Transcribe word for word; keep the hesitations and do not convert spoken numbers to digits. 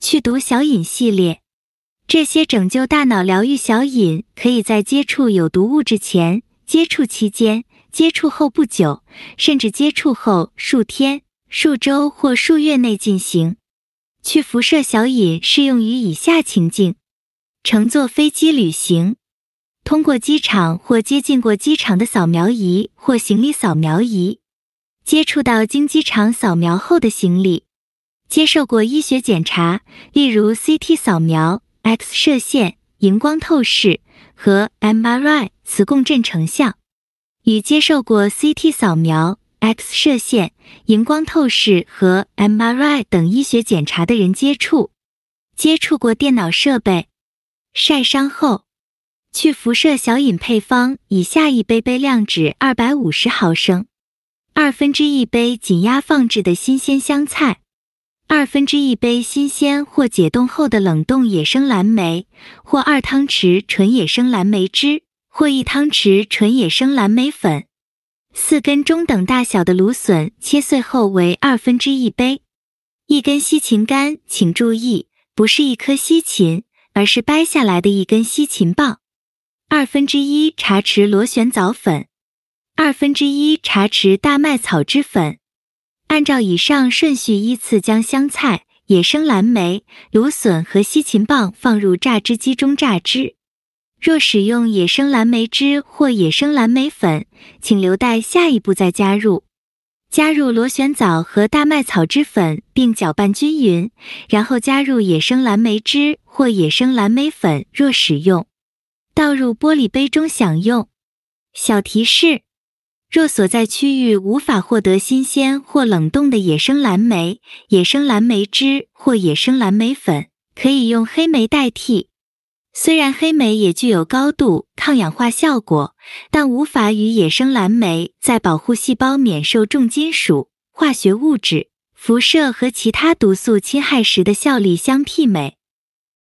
去毒小饮系列。这些拯救大脑疗愈小饮可以在接触有毒物质前、接触期间、接触后不久，甚至接触后数天、数周或数月内进行。去辐射小饮适用于以下情境：乘坐飞机旅行，通过机场或接近过机场的扫描仪或行李扫描仪，接触到经机场扫描后的行李，接受过医学检查，例如 C T 扫描、X 射线、荧光透视和 M R I 磁共振成像，与接受过 C T 扫描、X 射线、荧光透视和 M R I 等医学检查的人接触，接触过电脑设备。晒伤后，去辐射小饮配方以下一杯杯量指二百五十毫升，二分之一杯紧压放置的新鲜香菜，二分之一杯新鲜或解冻后的冷冻野生蓝莓，或二汤匙纯野生蓝莓汁，或一汤匙纯野生蓝莓粉。四根中等大小的芦笋切碎后为二分之一杯。一根西芹干，请注意，不是一颗西芹，而是掰下来的一根西芹棒。二分之一茶匙螺旋藻粉，二分之一茶匙大麦草汁粉。按照以上顺序依次将香菜、野生蓝莓、芦笋和西芹棒放入榨汁机中榨汁。若使用野生蓝莓汁或野生蓝莓粉，请留待下一步再加入。加入螺旋藻和大麦草汁粉并搅拌均匀，然后加入野生蓝莓汁或野生蓝莓粉若使用。倒入玻璃杯中享用。小提示：若所在区域无法获得新鲜或冷冻的野生蓝莓、野生蓝莓汁或野生蓝莓粉，可以用黑莓代替。虽然黑莓也具有高度抗氧化效果，但无法与野生蓝莓在保护细胞免受重金属、化学物质、辐射和其他毒素侵害时的效力相媲美。